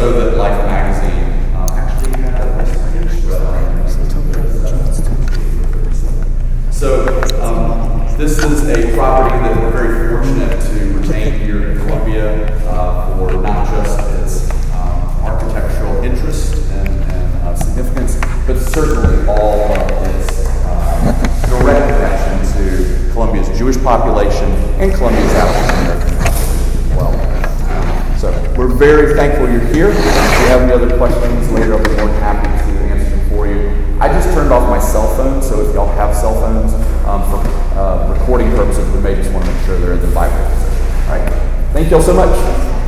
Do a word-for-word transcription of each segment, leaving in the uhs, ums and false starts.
so that Life magazine um, actually had a nice page for So um, this is a property that we're very fortunate to retain here in Columbia uh, for not just its um, architectural interest and, and uh, significance, but certainly all of its uh, direct connection to Columbia's Jewish population and Columbia's African American population as well. So we're very thankful you're here. If you have any other questions later, I'll be more than happy to answer them for you. I just turned off my cell phone, so if y'all have cell phones, um, for uh, recording purposes, we may just want to make sure they're in the Bible position. All right. Thank y'all so much.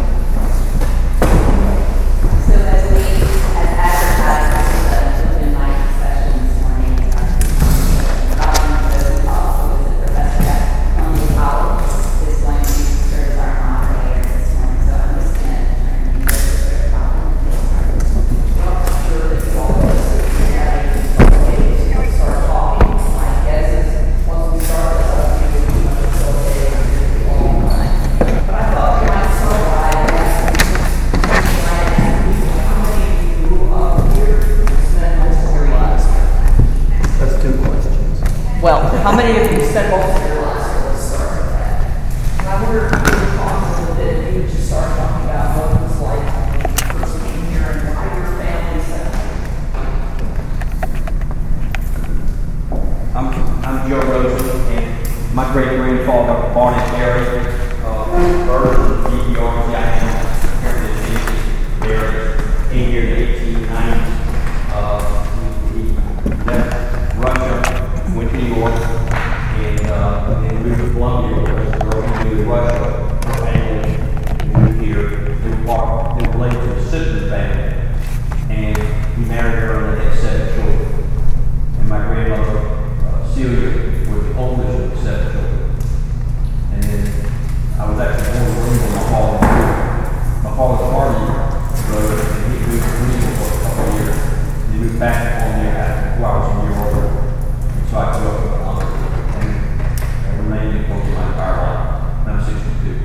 How many of you spent most of your lives at this start of that? And I wonder if you could talk a little bit, if you would just start talking about what it was like when you first came here and why your family set up. I'm, I'm Joe Rosen, and my great-grandfather, Barnett Harry, uh, birth of G D R, I am heritage there, came here in the eighteen nineties. Uh, he, he left Russia, went to New York, and uh, then moved to Columbia because the girl who moved to Russia, her family moved here. They were part, they were related to his sister's family, and he married her and they had seven children. And my grandmother, uh, Celia, was the oldest of the seven children. And then I was actually born in Greenville, my father. My father's party brother, and he moved to Greenville for a couple of years. And he moved back to Columbia after I was a year older. So I grew up with my mother and I remained in Columbia my entire life. And I'm sixty-two.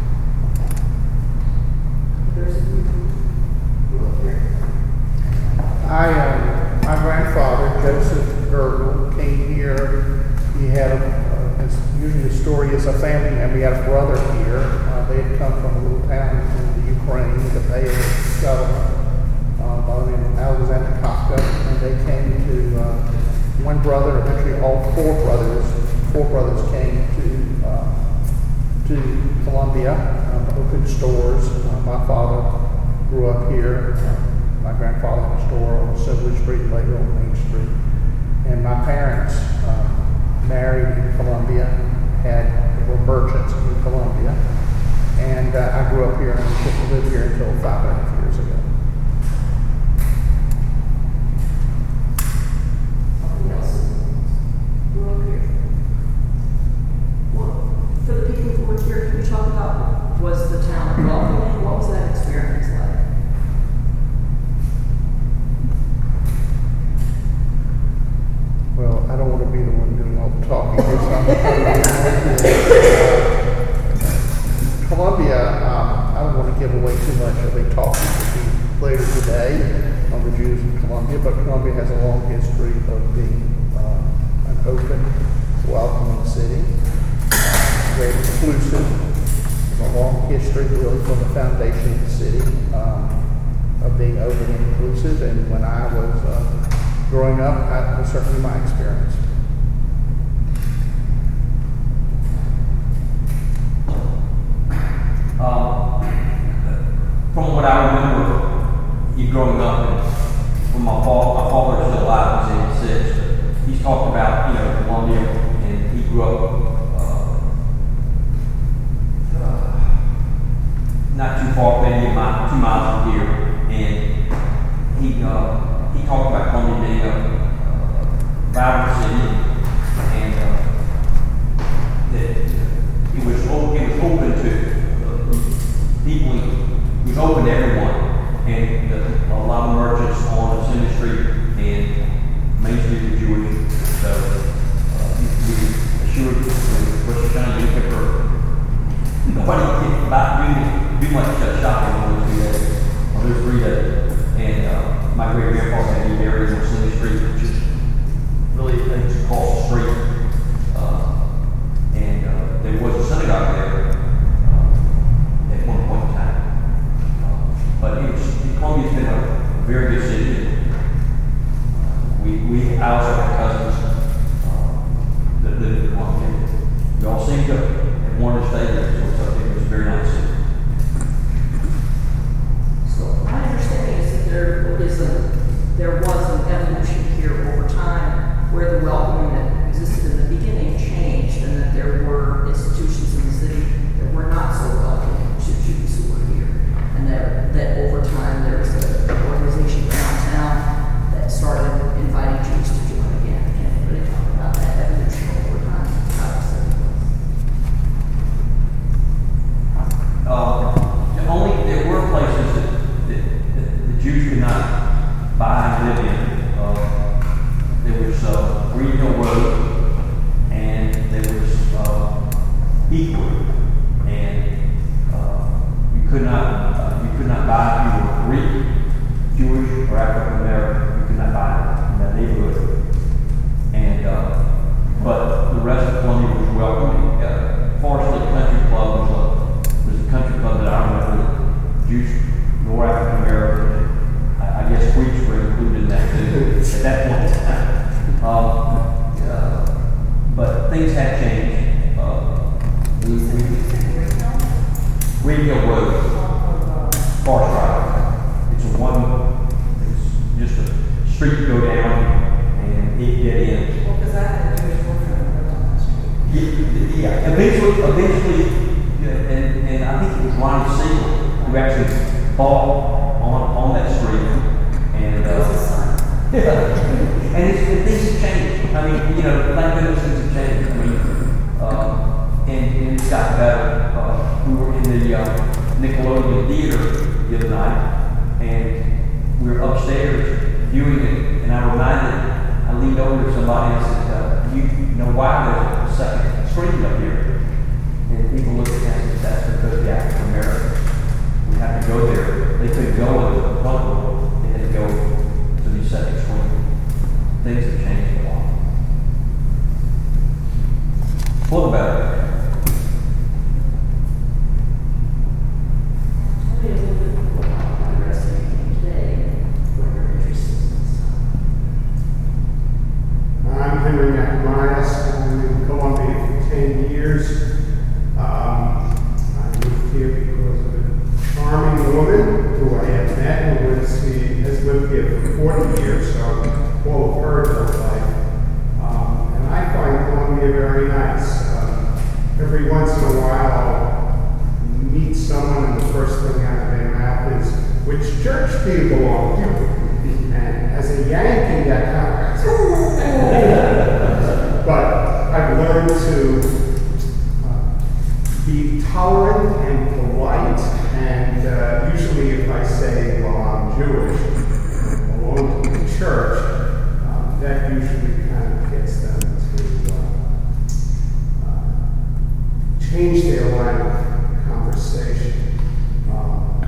There's a few people up here. I, uh, my grandfather, Joseph Gergel, came here. He had, a, uh, it's usually the story is a family member. He had a brother here. Uh, they had come from a little town in the Ukraine that they had settled uh, by the name of Alexander Kafka, and they came to uh, one brother, eventually all four brothers, four brothers came to uh, to Columbia, um, opened stores. Uh, my father grew up here. Uh, my grandfather had a store on Assembly Street, later on Main Street. And my parents uh, married in Columbia, had were merchants in Columbia. And uh, I grew up here and lived here until five and a half years ago. For the people who were here, can you talk about, was the town welcoming? What was that experience like? Well, I don't want to be the one doing all the talking here, so I'm uh, Columbia, um, I don't want to give away too much of a talk later today on the Jews in Columbia, but Columbia has a long history of being uh, an open, welcoming city. Very inclusive. There's a long history, really, from the foundation of the city um, of being open and inclusive. And when I was uh, growing up, that was certainly my experience. Um, from what I remember, you growing up, and from my father, my father is still alive, he's eighty-six. He's talked about, you know, Columbia, and he grew up not too far, maybe a mile, two miles from here, and he uh, he talked about Columbia being a uh, vibrant city, and uh, that it was it was open to uh, people. It was open to everyone, and the, a lot of merchants on Assembly Street and Main Street were Jewish, so uh, we assured what you're trying to do for nobody can about doing it. We went to shop shopping on those three days, on those three days. Jews could not buy and live in. Uh, there was uh, Green Hill Road, and there was uh, Eastwood, and uh, you could not uh, you could not buy if you were Greek, Jewish, or African American. You could not buy in that neighborhood. And uh, but the rest of Columbia was welcoming. Uh, Forest Lake Country Club was a was a country club that I remember that Jews nor African American. I, I guess Greeks were included in that too at that point in time. Um, uh, but things have changed. Uh, we, we, Green Hill Road, Forest Drive. It's a one. It's just a street to go down and it get in. Well, because I had a Jewish boyfriend who lived on that street. Yeah, yeah. Eventually, eventually, yeah, and, and I think it was Ronnie Siegel who actually bought on on that street, and It was his uh, son. yeah, and, it's, and things have changed. I mean, you know, thank goodness things have changed. I mean, uh, and, and it's got better. Uh, we were in the uh, Nickelodeon Theater the other night, and we were upstairs viewing it, and I reminded. I leaned over to somebody and said, uh, you know why there's a second screen up here? And people looked at me and said, that's because the African Americans, we have to go there. They couldn't go into the front door, they had to go to the second screen. Things have changed a lot. For the better. Tell me a little bit more about why the rest of you came today, what your interest is in stuff. I'm Henry McMyers. I've been in Columbia for ten years. Um, I moved here because of a charming woman who I have met who lives here, has lived here for forty years, so all of her adult life. Um, and I find Columbia very nice. Um, every once in a while I'll meet someone and the first thing out of their mouth is, which church do you belong to? And as a Yankee, that kind of but I've learned to uh, be tolerant and polite, and uh, usually if I say, well, I'm Jewish, I belong to the church, um, that usually kind of gets them to uh, uh, change their line of conversation. Um,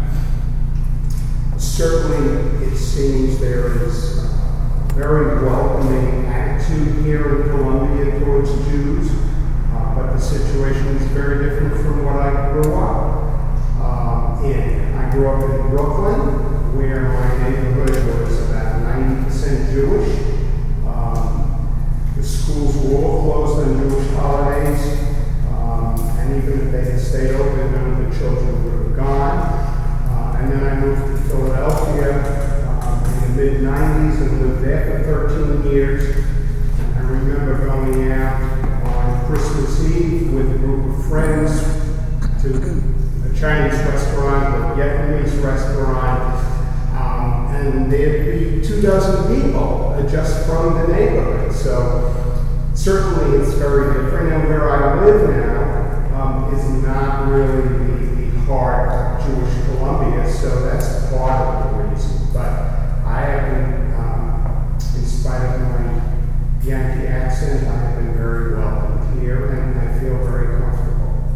certainly, it seems there is a very welcoming attitude here in Columbia towards Jews, uh, but the situation is very different from what I grew up um, in. I grew up in Brooklyn, where my neighborhood was about ninety percent Jewish. Um, the schools were all closed on Jewish holidays, um, and even if they had stayed open, none of the children would have gone. Uh, and then I moved to Philadelphia um, in the mid nineties and lived there for thirteen years. I remember going out on Christmas Eve with a group of friends to a Chinese restaurant or a Vietnamese restaurant, um, and there'd be two dozen people uh, just from the neighborhood. So certainly it's very different, and where I live now um, is not really the, the heart of Jewish Columbia, so that's part of the reason. But I have been, um, in spite of my Yankee accent, I have been very welcomed here, and I feel very comfortable.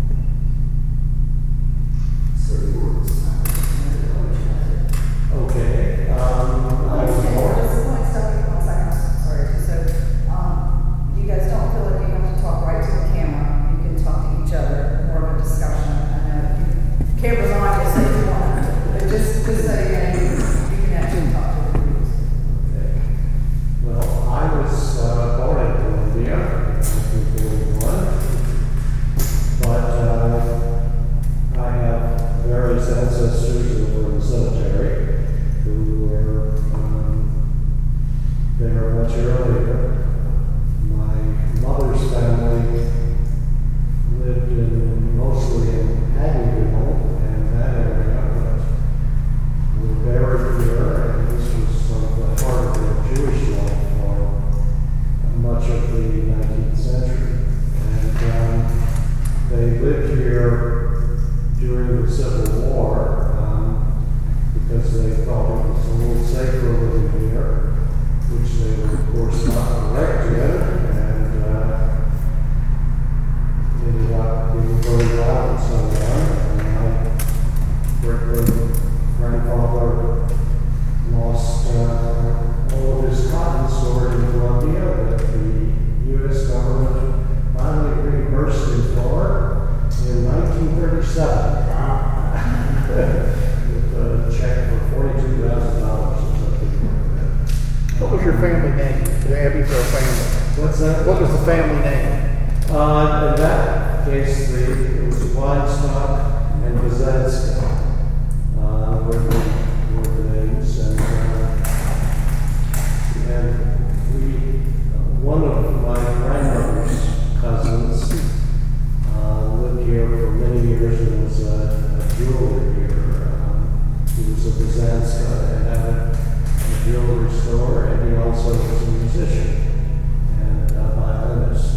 So you were Okay. Um, I was born. Just one second, one second, sorry. So, um, you guys don't feel like you have to talk right to the camera. You can talk to each other, more of a discussion. I know you, camera's on, just say you want to, but just, just so you know, you can actually talk to the groups. Okay. Well, I was uh, born in Columbia in nineteen forty-one, but uh, I have various ancestors who were in the cemetery who were um, there much earlier. My mother's family lived in mostly in Aggieville and that area, but were buried here, and this was sort of the heart of their Jewish life for much of the nineteenth century. And um, they lived here during the Civil War um, because they felt your family name? The Abbey Fair family. What's that? What was the family name? Uh, in that case, the, it was Weinstock and Brzezinski, uh, were the, were the names, and, uh, and we, one of my grandmother's cousins, uh, lived here for many years and was a, a jeweler here. Um, he was a Brzezinski and had a, a jewelry store, and he also was a musician and a violinist.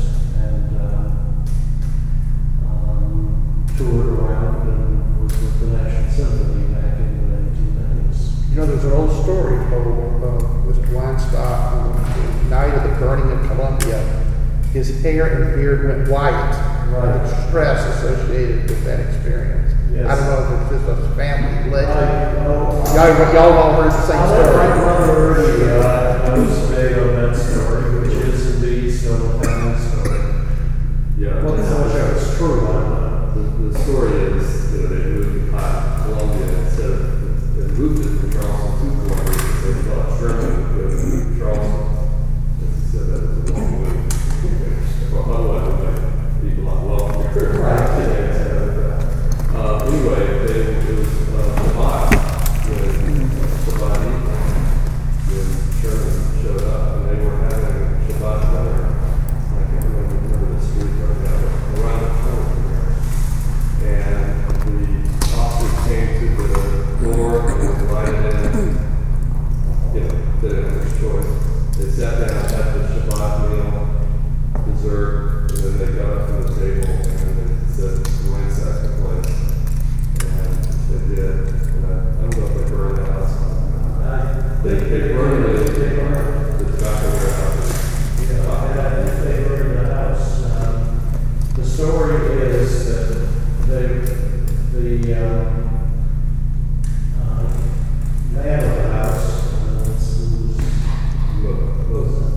Toured around and was with the National Symphony back in the nineteen nineties. You know, there's an old story told of uh, Mister Weinstock on the night of the burning of Columbia. His hair and beard went white. Right. The stress associated with that experience. Yes. I don't know if it's just a family legend. I, oh, Y'all, y'all all heard the same I let my story. brother already uh, knows big on that story, which is indeed still a family story. Yeah. Well, just- how much of it's true, I don't know. The, the story is, you know, they moved to Columbia instead of, they moved it from Charleston to Columbia because they thought Sherman would go to Charleston. They said that was a long move. Well, otherwise it would make people a lot wealthier. Right. Uh, anyway, they, it was, uh, Shabbat, when, Shabbat evening, when Sherman showed up, and they were having Shabbat dinner. I can't remember, remember the street right now, but around the corner. And the officers came to the door and invited in, you know, didn't have much choice. They sat down, had the Shabbat meal, dessert, and then they got up to the table and they said, ransack the place. And they did. And I, I don't know if they burned the house. They, they burned it, they burned the tobacco warehouse. You know, and they were in the house. Um, the story is that the, the um, uh, man of the house, uh, who's, Look, close.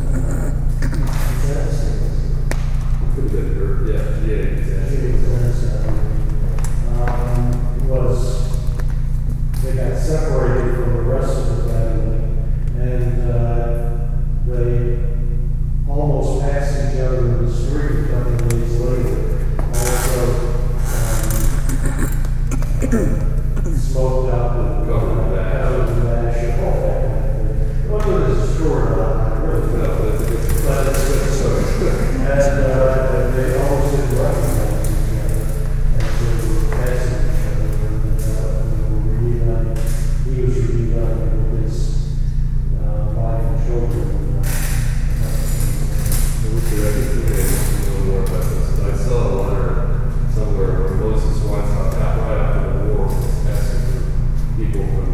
Could have been her, yeah, yeah, exactly. um, was, they got separated from the rest of the family, and uh, they almost passed each other in the street a couple of days later. Also, um, smoked up and Covered in ash. covered in ash and all that kind of thing. Well, there's a story about it, really. No, that's a good But it's good story. And uh, they almost didn't recognize each other as they were passing each other. And uh, they were reunited. He was reunited with his uh, wife and children. And, uh, I think we may know more about this. I saw a letter somewhere where Moses Weinstock, right after the war, was asking for people from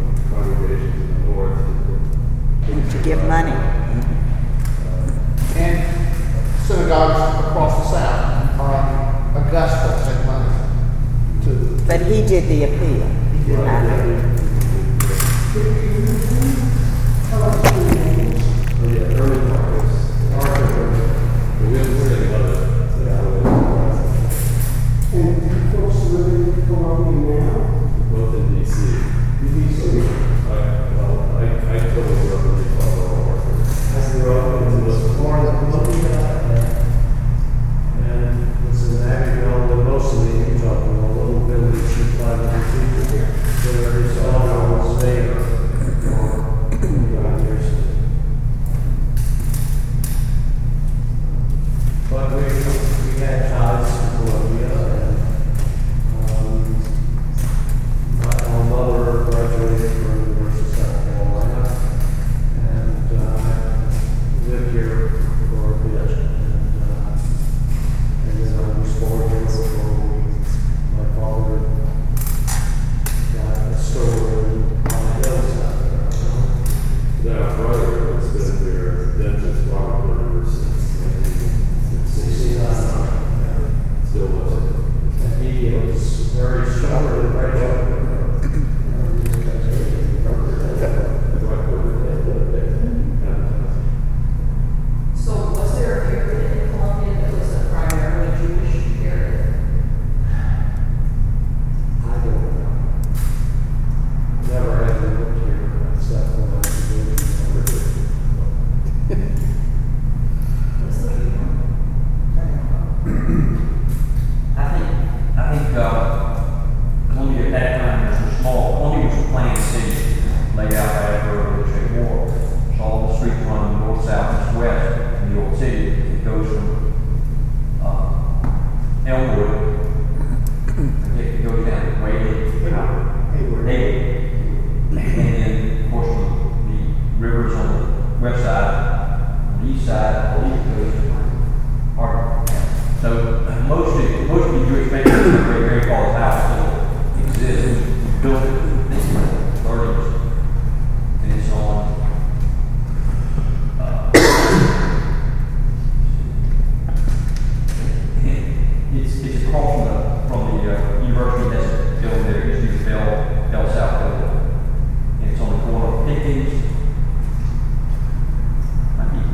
And then, of course, the, the rivers on the west side, on the east side, on the east coast, are, so uh, most of, most of the Jewish families in my great grandfather's house still exist. We built it in the thirties, and it's on, uh, it's, it's across from the, from the uh, University of Nesbitt building there, it used to be Bell, Bell South building. And it's on the corner of Pickens. Might be,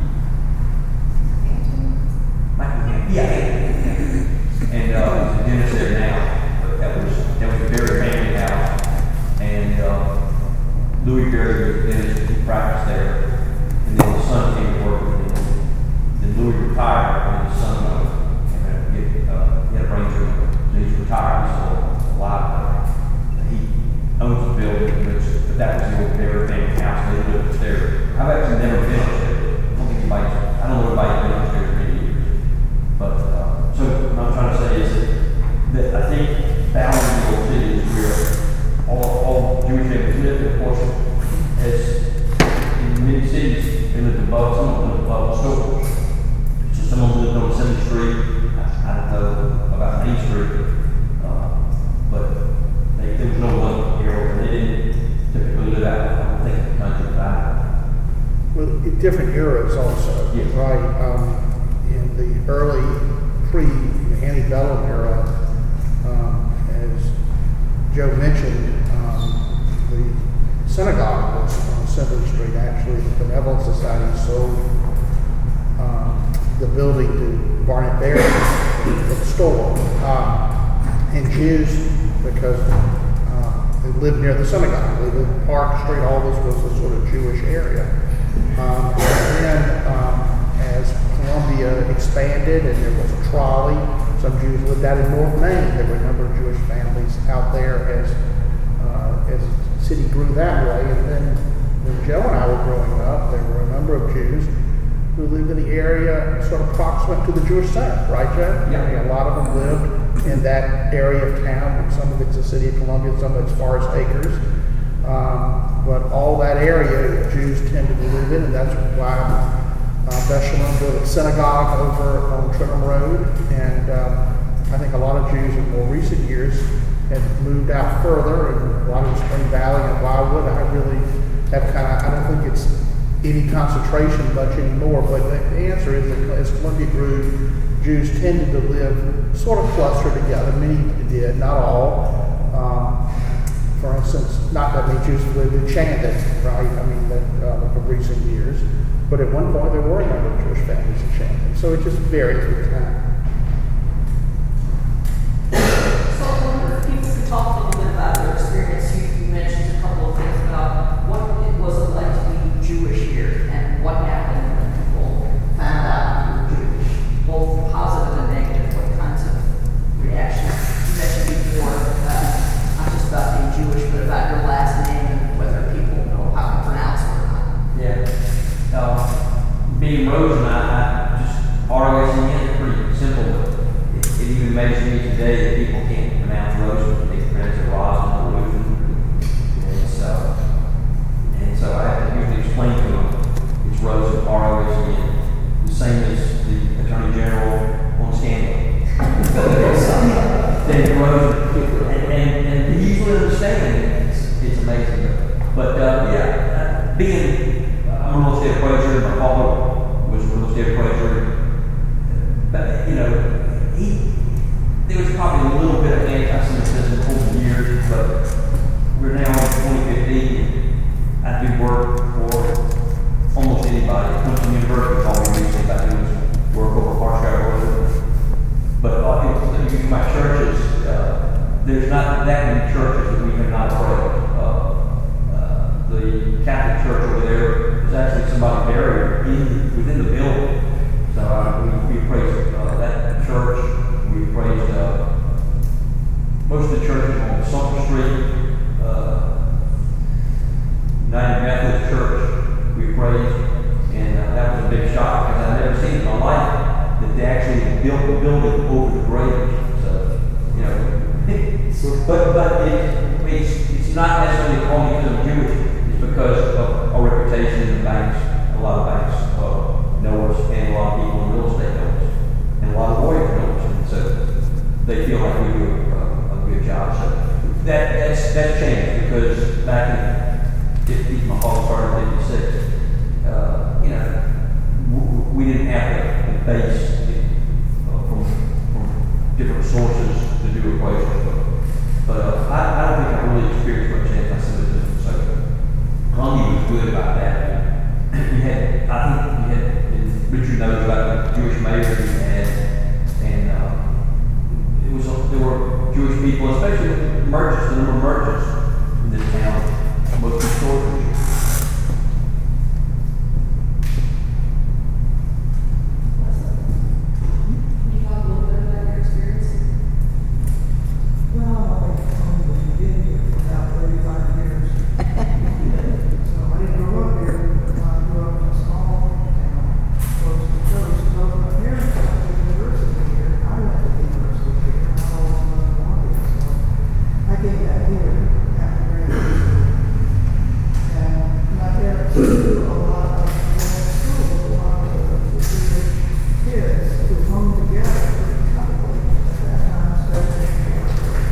might be, yeah, yeah. And uh, there's a dentist there now, but that was, that was a very family house. And uh, Louis Berry was the dentist, he practiced there. And then his son came to work with him. Then Louis retired when his son uh, had, to get, uh, he had a brain tumor. So he's retired, he's still alive. But he owns the building, which, but that was the old Berry family house. They lived upstairs. I've actually never been upstairs. I don't think anybody, I don't know anybody been upstairs in many years. But uh, so what I'm trying to say is that, that I think Ballinville City is where all, all Jewish families live. Of course, as in many cities, they lived above, some lived above the stores. So someone lived on seventh Street. I, I don't know about Main Street, uh, but they, there was no one here, and they didn't typically live out, I don't think, in the country. Well, in different eras also, Yes. right? Um, in the early pre-antebellum era, um, as Joe mentioned, um, the synagogue was on seventh Street. Actually, the Benevolent Society sold um, the building to Barnett Berry for the store. Um, and Jews, because uh, they lived near the synagogue, they lived Park Street, all this was a sort of Jewish area. Um, and then, um, as Columbia expanded and there was a trolley, some Jews lived out in North Maine. There were a number of Jewish families out there as uh, as the city grew that way. And then when Joe and I were growing up, there were a number of Jews who lived in the area sort of proximate to the Jewish center, right, Joe? Yeah. I mean, a lot of them lived in that area of town. Some of it's the city of Columbia, some of it's Forest Acres. Um, but all that area, Jews tended to live in, and that's why uh, Beth Shalom built a synagogue over on Trenton Road. And um, I think a lot of Jews in more recent years have moved out further, and a lot of Spring Valley and Wildwood. I really have kind of, I don't think it's any concentration much anymore, but the answer is that as Columbia grew, Jews tended to live sort of clustered together. Many did, not all. Um, For instance, not that many Jews lived in Chandon, right? I mean, that uh, of recent years. But at one point, there were a number of Jewish families in Chandon. So it just varies with time. So I wonder if people could talk a little bit about their experience. You, you mentioned a couple of things about what it was it like to be Jewish here and what happened when people found out you were Jewish, both positive and negative. What kinds of reactions? You mentioned before uh, not just about being Jewish, but about your last name and whether people know how to pronounce it or not. Yeah. Um, being Rosen, I, I just R O S E N is pretty simple, but it, it even amazes me today that people can't pronounce Rosen. They can pronounce it Rosen or Rosen. And so, and so I have to usually explain to them it's Rosen, R O S E N. The same as the Attorney General on scandal. Then Rosen. And, and, and they usually understand it. It's, it's amazing. But uh, yeah, uh, being I'm a real estate appraiser. My father was a real estate appraiser. But, you know, he, there was probably a little bit of anti-Semitism over the years, but we're now in twenty fifteen. I do work for almost anybody. Clemson University called me recently about doing work over Harshire Road. But uh, if you my churches, uh, there's not that many churches that we have not appraised. Uh, uh, the Catholic Church over there, there's actually somebody buried in, within the building. So uh, we, we praised uh, that church. We praised uh, most of the churches on Sumter Street, uh, United Methodist Church. We praised, and uh, that was a big shock because I've never seen in my life that they actually built the building over the grave. So, you know, but but it, it's it's not necessarily only because I'm Jewish, it's because of our reputation in the banks. A lot of banks uh, know us, and a lot of people in real estate know us, and a lot of lawyers know us, and so they feel like we do a, a good job. So that that's that's changed because back in fifty, my father started in fifty-six. Uh, you know, w- we didn't have the, the base uh, from from different sources to do equations, but but uh, I, I don't think I really experienced much anti-Semitism. So Columbia was good about that. We had, I think we had, and Richard knows about the Jewish mayor we had, and uh, it was there were Jewish people, especially merchants, the number of merchants in this town, most historically. Can you talk a little bit about your experience? Well, I've only been here for about thirty-five years. So I didn't grow up here. I grew up in a small town, close to the coast. Both my parents went to university here. I went to university here. I always loved Columbia, so I came back here after graduation. And my parents knew a lot of the school, a lot of the Jewish kids who hung together pretty tightly at that time, especially in the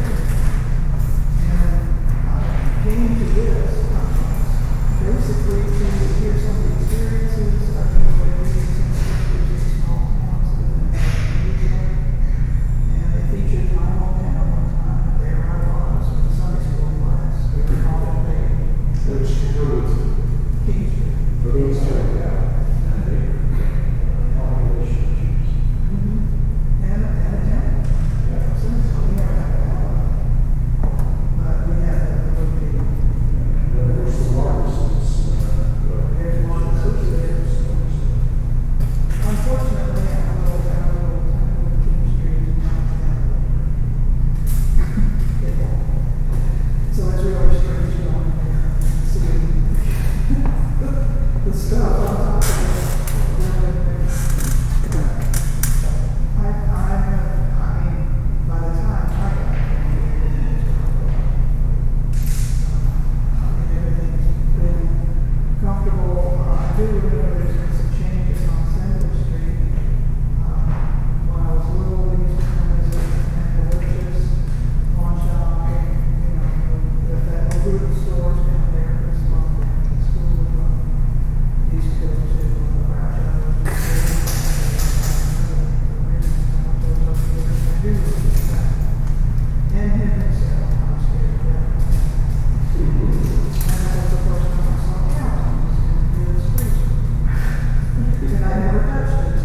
and I came to this conference basically to hear some of the experiences. I came away reading some of the pictures of small towns that have been regional, and they featured my hometown one time. There I was with the Sunday school class. We were calling it Which roads? King Street. Roads are down. Mm-hmm. And, and a town. Yeah. So we had that town. But we had that located. There's the largest, There's one associated. Unfortunately, I have a little town, a little town, little King Street in my town. So it's really strange going there and seeing the stuff on top of it. I, I, I mean, by the time I got there, I mean, everything's really comfortable. Uh, I do remember there's been some changes on Assembly Street. Um, when I was little, we used to come visit and delicious pawn shop, and, you know, the, that little stores down there, this one, the school, uh, used to go to, uh, Rochester. I do remember that. And him himself, I was scared of that. And that was the first time I saw cows in the street. And I never touched it.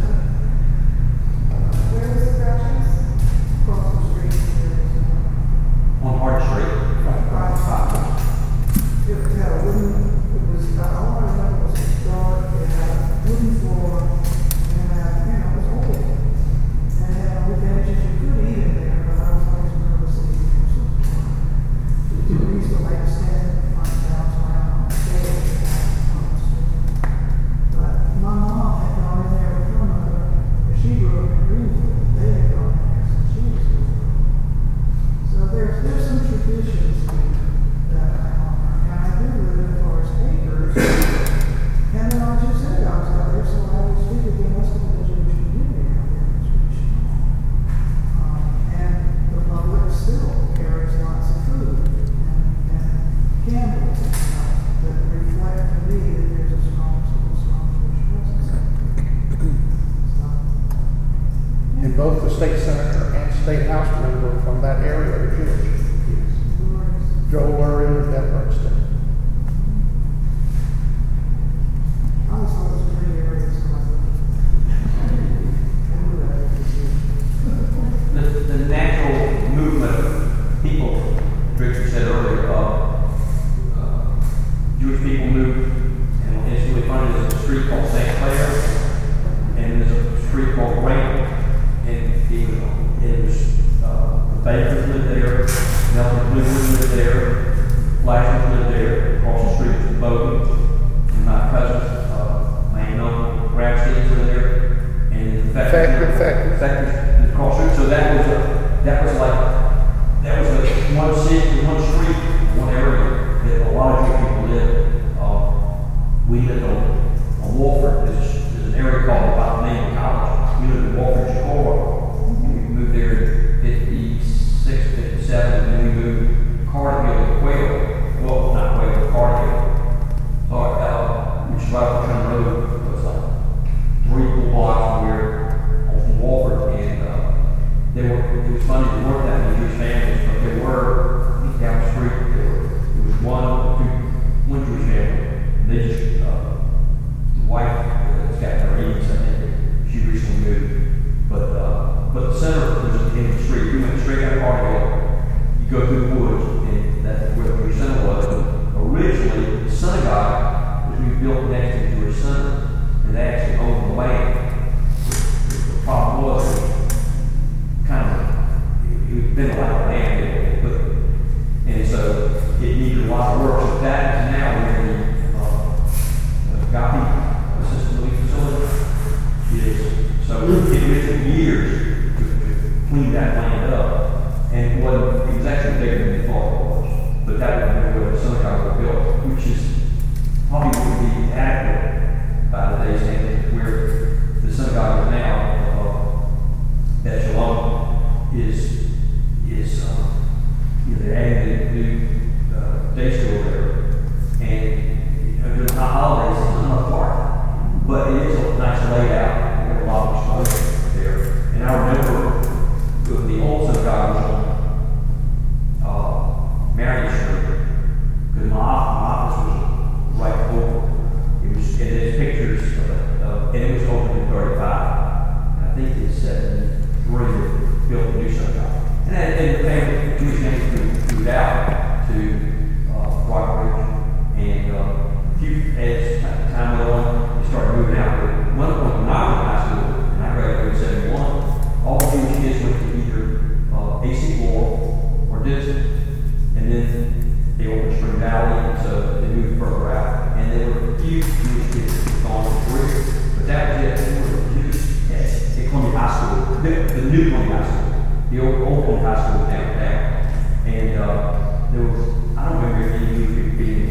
Where was the Groucho's? Across the street, there was, uh, On Hart Street. right, it had a wooden, it was, uh, all I remember was it was dark, it had a wooden floor, and, uh, you know, it was old. And it had all the benches, you could eat in there, but I was always nervous that you were so we used to like stand in front of the house around on the stage. But my mom had gone in there with her mother, and she grew up in Greenwood. They had gone in there since she was little. So there's, there's some traditions here that I honor, and I do live in Forest Acres. And then I just said I was out there, so I always figured there must have been a Jewish community out there in this region. Um, and the public still carries lots of food and, and candles and stuff that reflect to me that there's a strong, still strong Jewish presence. So, And both the state senator and state house member from that area are Jewish. Joel Lurie and Beth Bernstein. I was always pretty areas of my life. I knew that was Jewish. The, the natural movement of people, Richard said earlier, uh, uh, Jewish people moved, and it's really funny, there's a street called Saint Clair, and there's a street called Raymond, and it was, it was uh, the Bakers lived there, Nelson Cleveland lived there, Flash built next to the Jewish center, and they actually owned the land. The problem was, kind of, it was been like a land, but, and so it needed a lot of work. So that is now where the uh, Gopi assisted living facility is. So it took years to, to clean that land up, and it wasn't, it was actually bigger than we thought it was. But that was where the synagogue was built, which is probably would be adequate by today's standards, where the synagogue is now, uh, at Shalom, is, is, uh, you know, they're adding the new, uh, day school there. And, you know, during the holidays, it's not enough parking, but it is a nice layout, we have a lot of exposure there. And I remember when the old synagogue was on, uh, Marion Street, because my, my office was right over. It was, and there's pictures of it, uh, and it was open in thirty-five. And I think it's seventy-three that built the new synagogue. And then, and the family, Jewish family moved, moved out to, uh, Rockbridge. And, uh, a few, as time went on, they started moving out. But one point when I was in high school, and I graduated in seventy-one, all the Jewish kids went to either, uh, A C four or Disney. And then they opened Spring Valley, and so they moved further out. And there were a few Jewish kids that had gone to career, but that was it. They were Jews at, at Columbia High School, the, the new Columbia High School, the old, old Columbia High School was downtown. And uh, there was, I don't remember any Jewish people being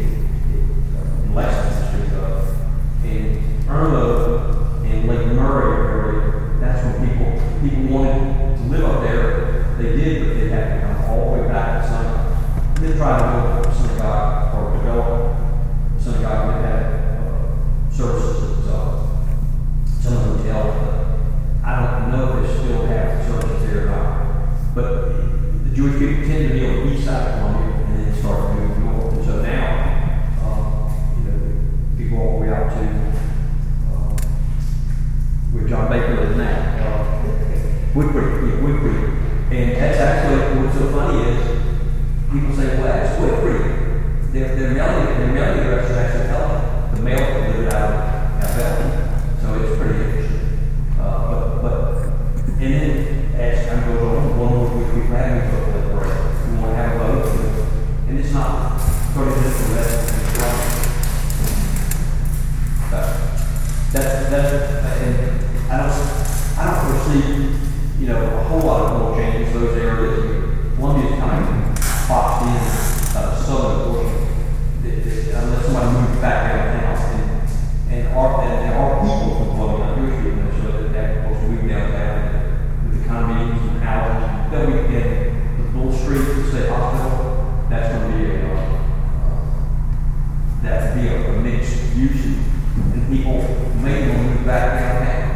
in Lexington Street, uh, and Irmo and Lake Murray area. That's when people people wanted to live up there. They did, but they had to come all the way back to Sunday. They tried to build a synagogue or develop a synagogue that had uh, services at uh, some of the hotels, but I don't know if they still have services there or not. But the Jewish people tend to be on the east side of Columbia, and then start to move north. And so now, uh, you know, people all the way out to uh, where John Baker lives now, uh, Wood Creek, yeah, Wood Creek. And that's actually what's so funny is, people say, well, that's Wood Creek. Their, their mailing, their mailing address is actually Pelican. The mail that delivered out of Pelican. So it's pretty interesting. Uh, but, but, and then as time goes on, one more week, we've had a vote break. We want to have a vote, and it's not thirty minutes or less than But that's, that's, and I don't, I don't foresee, you know, a whole lot of more changes in those areas. Columbia's kind of boxed in uh, southern portion, unless somebody moves back downtown. And, and, our, and, and our people from Columbia, not Jewish people necessarily, that have supposed to move downtown with the condominiums and houses. They'll be in the Bull Street, the state hospital. That's going to be a, uh, uh, that would be a, a mixed use. And people may want to move back downtown.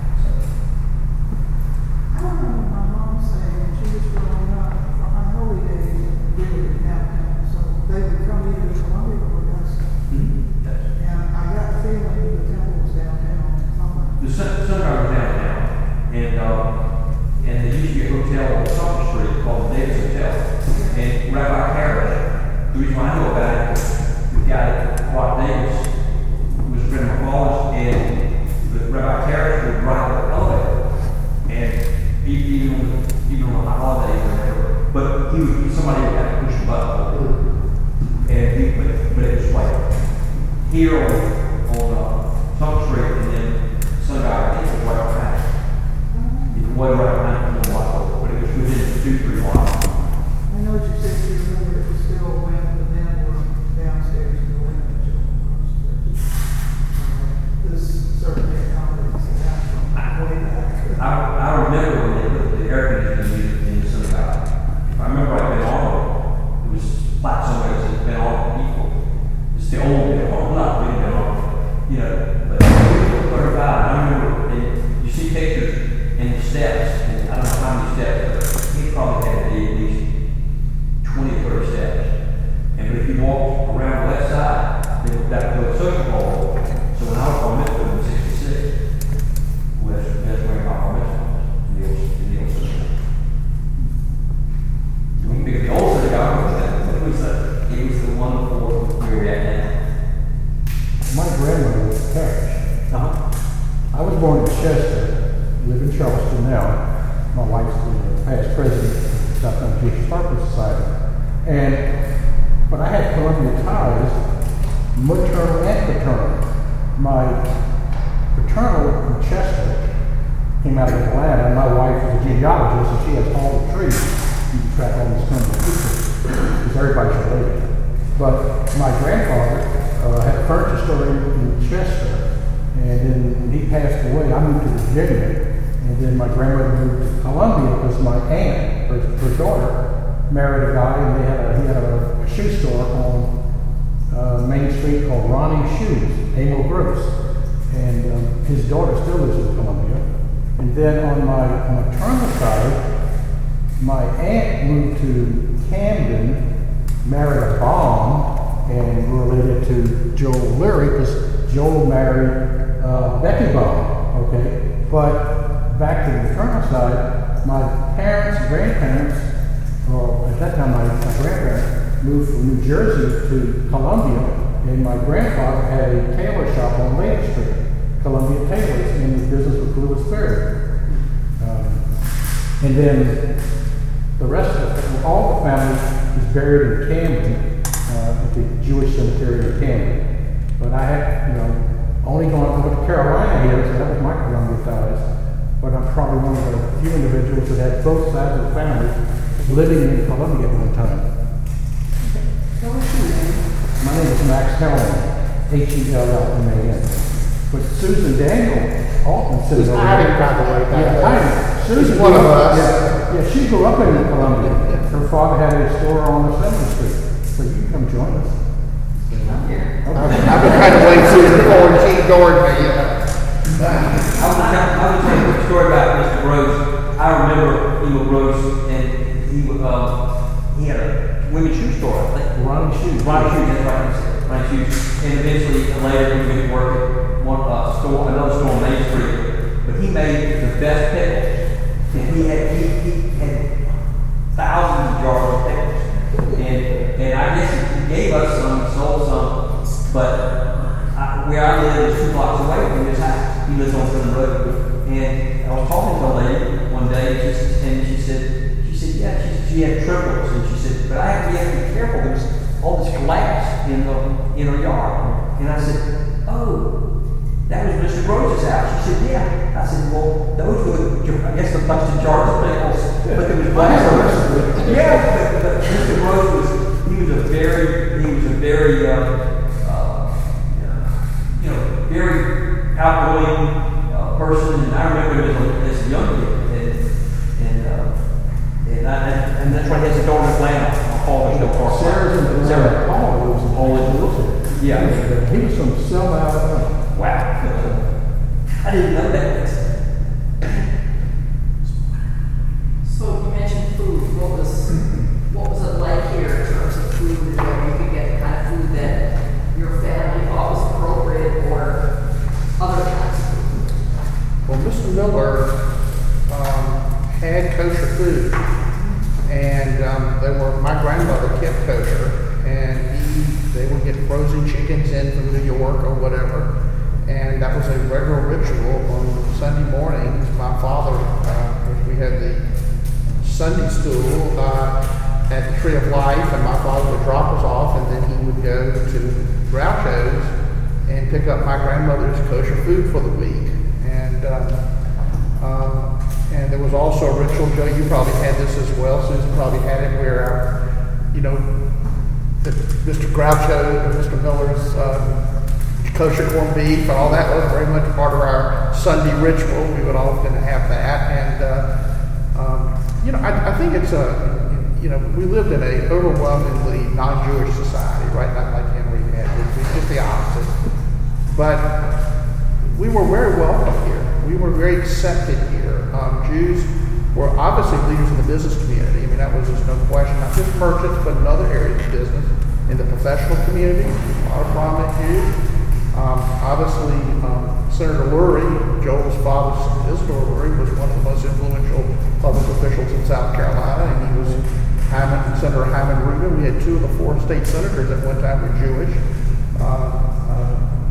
I remember my mom saying when she was growing up, on holy days, we were downtown, so they would come either to Columbia or Augusta. Mm-hmm. And I got the feeling the temple was downtown somewhere. The sun- synagogue was downtown, and uh, and there used to be a hotel on Summer Street called the Davis Hotel. And Rabbi Harris, the reason why I know about it was the guy, Rock Davis, was a friend of McCullough's, and the Rabbi Harris would ride the elevator, and even on even on the holidays or whatever. But he was somebody would have to push the button, and he, but, but it was like here on on uh, Summer Street, and then synagogue, I think it was right behind. It wasn't right behind the block, but it was within two, three blocks. I know what you said, you remember it was still when the men were downstairs and the women and children were upstairs. Uh, This certainly accommodates that from way back. I, I remember when they put the air conditioning unit in the synagogue. If I remember right, Ben Arnold, it was flat somewhere that says Ben Arnold people. It's the old Ben Arnold, not really Ben Arnold, you know, but thirty-five. I remember, and you see pictures and the steps, and I don't know how many steps, but he probably had to be at least twenty or thirty steps. And but if you walk around the left side, then that was a social hall. So when I was on Mitzvah in sixty-six, well, that's, that's where I was in the old, in the old system. We can pick the old synagogue, it was, the, it was the one before where we're at now. My born in Chester, live in Charleston now. My wife's the past president of the South Carolina Jewish Historical Society. And, but I had Columbia ties, maternal and paternal. My paternal from Chester came out of Atlanta, and my wife is a genealogist, and she has all the trees. You can track all these Columbia people, because everybody's related. But my grandfather uh, had a furniture store in Chester, and then when he passed away, I moved to Virginia, and then my grandmother moved to Columbia because my aunt, her, her daughter, married a guy, and they had a, he had a, a shoe store on uh, Main Street called Ronnie Shoes, Emil Gross, and um, his daughter still lives in Columbia. And then on my on my maternal side, my aunt moved to Camden, married a Baum, and were related to Joel Leary because Joel married uh, Becky Baum. Okay, but back to the maternal side, my parents, grandparents, or at that time my, my grandparents moved from New Jersey to Columbia, and my grandfather had a tailor shop on Lake Street, Columbia Tailors, in the business with Louis Ferry. Um, and then the rest of it, all the family is buried in Camden, uh, at the Jewish cemetery in Camden. But I had, you know, only gone over to Carolina here, so that was my Columbia ties. But I'm probably one of the few individuals that had both sides of the family living in Columbia at one time. What was your name? My name is Max Hellman, H E L L M A N. But Susan Daniel Altman sitting over I there. didn't by the way. Yeah, I am. Susan one of grew up- us. Yeah, yeah, she grew up in Columbia. Her father had a store on Assembly Street. So you can come join us. I'm here. I've been I've been trying to wait Susan forward, she ignored me, you know. I was tell, I was tell you a quick story about Mister Rose. I remember Emil Rose, and he would, um, he had a women's shoe store, I think. Ronnie Shoes. Ronnie Shoes, that's right. Ronnie Shoes. And eventually, later, he went to work at one uh, store, another store on Main Street. But he made the best pickles. And he had, he, he had thousands of jars of pickles. And, and I guess he gave us some, sold some, but I, where I live is two blocks away from his house. He lives on Flint Road. And I was talking to a lady one day, just, and she said, she said, yeah, she, she had triplets. And she said, but I have, we have to be careful. There's all this glass in the in her yard. And I said, oh, that was Mister Rose's house. She said, yeah. I said, well, those were, the, I guess, the bunch of jars of pickles, but there was glass. Yeah, but, but Mister Rose was, he was a very, he was a very, uh, uh, you know, very outgoing uh, person. And I remember him as a, as a young kid. And, and, uh, and, I, and that's why he has a daughter in Atlanta. Paul, no Park. Sarah's in Atlanta. Sarah. Paul lives in Paul lives in Wilson. Yeah. And, uh, he was from Selma, Alabama. Wow. I didn't know that. So you mentioned food. What was what was it like here in terms of food? Where you could get the kind of food that your family thought was appropriate, or other kinds of food? Well, Mister Miller um, had kosher food, and um, they were, my grandmother kept kosher, and he, they would get frozen chickens in from New York or whatever, and that was a regular ritual on Sunday mornings. My father, uh, we had the Sunday school uh, at the Tree of Life, and my father would drop us off, and then he would go to Groucho's and pick up my grandmother's kosher food for the week. And um, um, and there was also a ritual, Joe, you probably had this as well, Susan probably had it, where, uh, you know, the, Mister Groucho and Mister Miller's uh, kosher corned beef and all that was very much part of our Sunday ritual. We would often have that. And, uh, um, you know, I, I think it's a, you know, we lived in a overwhelmingly non-Jewish society, right? Not like Henry had, it's just the opposite. But we were very welcome here. We were very accepted here. Um, Jews were obviously leaders in the business community. I mean, that was just no question. Not just merchants, but in other areas of business. In the professional community, a lot of prominent Jews. Um, obviously, um, Senator Lurie, Joel's father, Isidore Lurie, was one of the most influential public officials in South Carolina, and he was Hyman, Senator Hyman Rubin. We had two of the four state senators at one time were Jewish. Uh, uh, Senator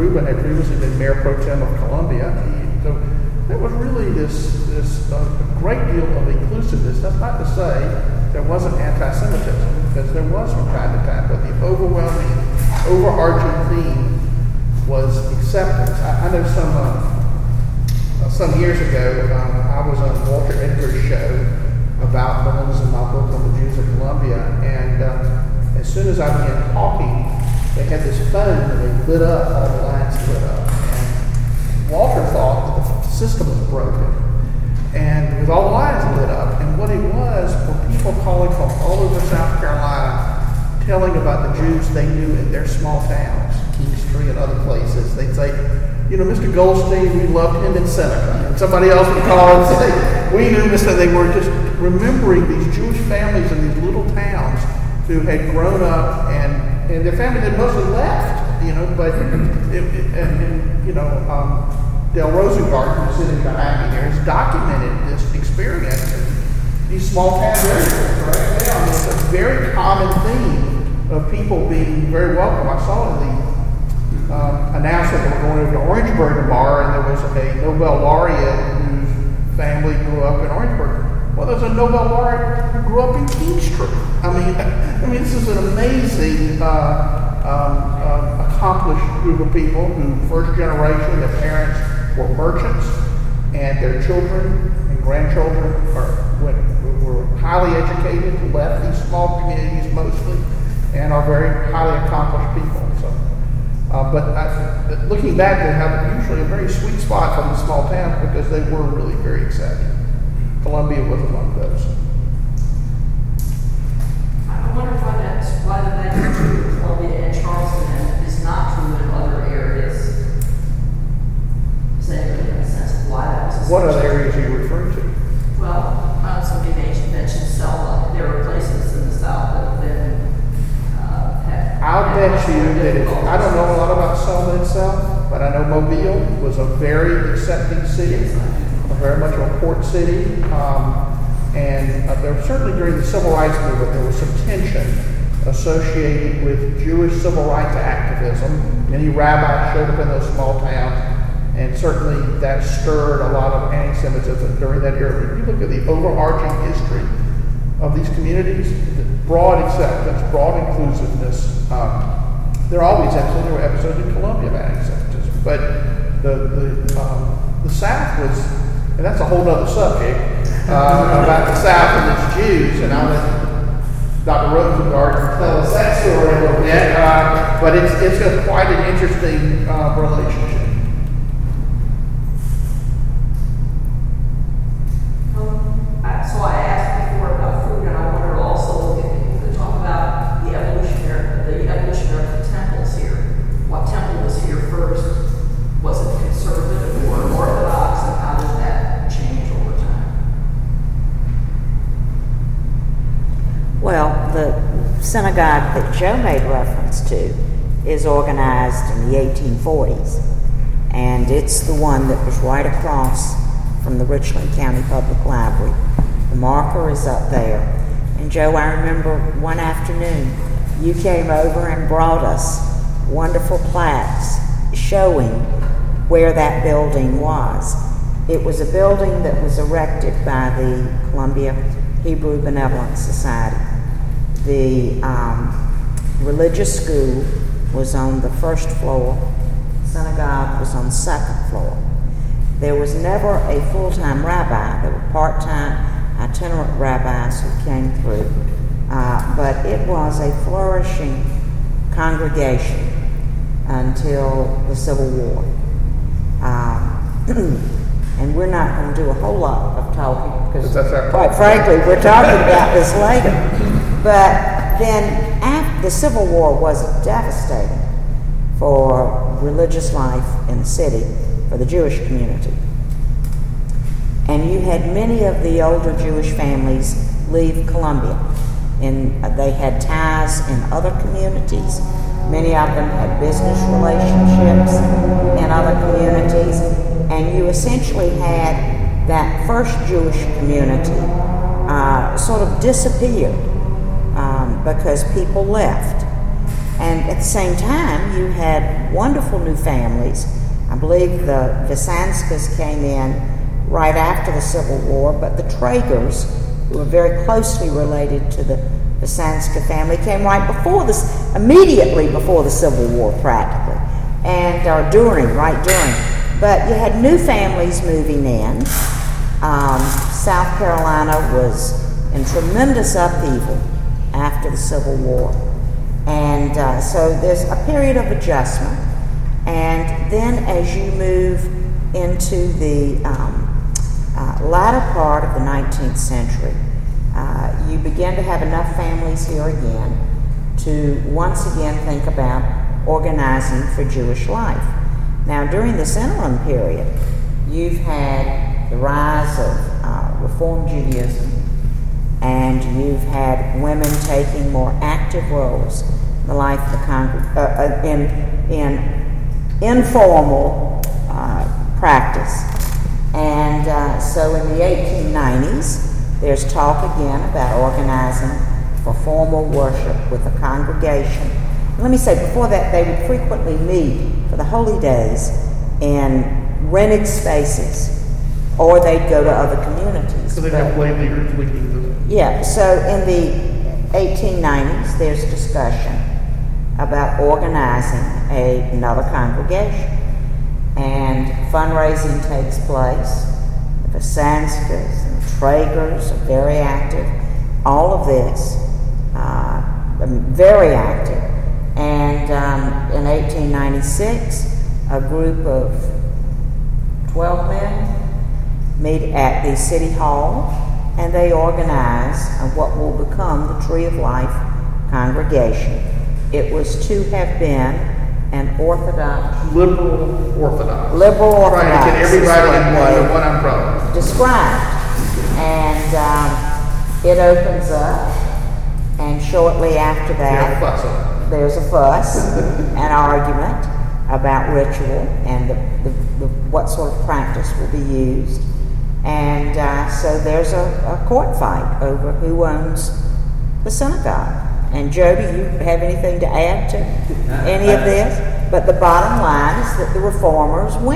Rubin had previously been mayor pro tem of Columbia. He, so there was really this, this uh, great deal of inclusiveness. That's not to say there wasn't anti-Semitism, because there was from time to time, but the overwhelming, overarching theme was acceptance. I, I know some uh, some years ago, um, I was on Walter Edgar's show about Millennials in my book on the Jews of Columbia, and uh, as soon as I began talking, they had this phone and they lit up, all the lights lit up. And Walter thought that the system was broken. And with all the lights lit up, and what it was were people calling from all over South Carolina telling about the Jews they knew in their small towns, Kingstree and other places. They'd say, you know, Mister Goldstein, we loved him in Seneca. And somebody else would call and say, we knew Mister They were just remembering these Jewish families in these little towns who had grown up, and, and their families had mostly left, you know, but, it, it, and, and, you know, um, Del Rosengarten, who's sitting behind me here, has documented this experience in these small town areas, right now. I mean, it's a very common theme of people being very welcome. I saw in the um, announcement that we're going over to Orangeburg tomorrow, and there was a Nobel laureate whose family grew up in Orangeburg. Well, there's a Nobel laureate who grew up in Kingstree. I mean, I mean, this is an amazing, uh, um, uh, accomplished group of people who, first generation, their parents were merchants, and their children and grandchildren are, were highly educated, left these small communities mostly, and are very highly accomplished people. So, uh, but I, looking back, they have usually a very sweet spot from the small towns because they were really very accepting. Columbia was among those. I wonder why that's why that is true in Columbia and Charleston and is not true in other areas. Does anybody have a sense of why that was? What other areas are you referring to? Well, uh, somebody mentioned, mentioned Selma. There are places in the South that have been. Uh, have, I'll bet you that it's, I don't know a lot about Selma itself, but I know Mobile was a very accepting city. Very much a port city, um, and uh, there certainly during the civil rights movement there was some tension associated with Jewish civil rights activism. Many rabbis showed up in those small towns, and certainly that stirred a lot of anti-Semitism during that era. If you look at the overarching history of these communities, broad acceptance, broad inclusiveness, um, there are always episodes, there were episodes in Columbia of anti-Semitism, but the, the, um, the South was. And that's a whole other subject uh, about the South and its Jews, and I'll let Doctor Rosengarten tell us that story a little bit. Uh, but it's it's a, quite an interesting uh, relationship. Um, I- so I asked before about food, and I wondered also if you could talk about the evolutionary, the evolution of the temples here. What temple was here first? Was it conservative or orthodox, and how did that change over time? Well, the synagogue that Joe made reference to is organized in the eighteen forties, and it's the one that was right across from the Richland County Public Library. The marker is up there. And Joe, I remember one afternoon you came over and brought us wonderful plaques showing where that building was. It was a building that was erected by the Columbia Hebrew Benevolent Society. The um, religious school was on the first floor, synagogue was on the second floor. There was never a full-time rabbi. There were part-time itinerant rabbis who came through, uh, but it was a flourishing congregation until the Civil War. Um, and we're not going to do a whole lot of talking because, quite frankly, we're talking about this later. But then, after the Civil War was devastating for religious life in the city, for the Jewish community. And you had many of the older Jewish families leave Columbia, and they had ties in other communities. Many of them had business relationships in other communities, and you essentially had that first Jewish community uh, sort of disappeared um, because people left. And at the same time, you had wonderful new families. I believe the Visanskas came in right after the Civil War, but the Tragers, who were very closely related to the Visanska family, came right before this, immediately before the Civil War, practically, and or during, right during. But you had new families moving in. Um, South Carolina was in tremendous upheaval after the Civil War, and uh, so there's a period of adjustment. And then, as you move into the um, uh, latter part of the nineteenth century, uh, you begin to have enough families here again to once again think about organizing for Jewish life. Now, during this interim period, you've had the rise of uh, Reform Judaism, and you've had women taking more active roles in the life of the congregation, uh, uh, in, in informal uh, practice. And uh, so in the eighteen nineties, there's talk again about organizing for formal worship with a congregation. Let me say, before that, they would frequently meet for the holy days in rented spaces, or they'd go to other communities. So they'd have lay leaders leading the... Yeah, so in the eighteen nineties, there's discussion about organizing a, another congregation. And fundraising takes place. The Visanskas and the Tragers are very active. All of this, uh, very active. And um, in eighteen ninety-six, a group of twelve men meet at the City Hall, and they organize what will become the Tree of Life congregation. It was to have been an Orthodox, Liberal Orthodox. liberal Orthodox, Trying to get everybody is under what one umbrella. they described. And um, it opens up, and shortly after Yeah, that, fuss on it. there's a fuss, an argument about ritual and the, the, the, what sort of practice will be used. And uh, so there's a, a court fight over who owns the synagogue. And Joe, do you have anything to add to any of this? But the bottom line is that the reformers win.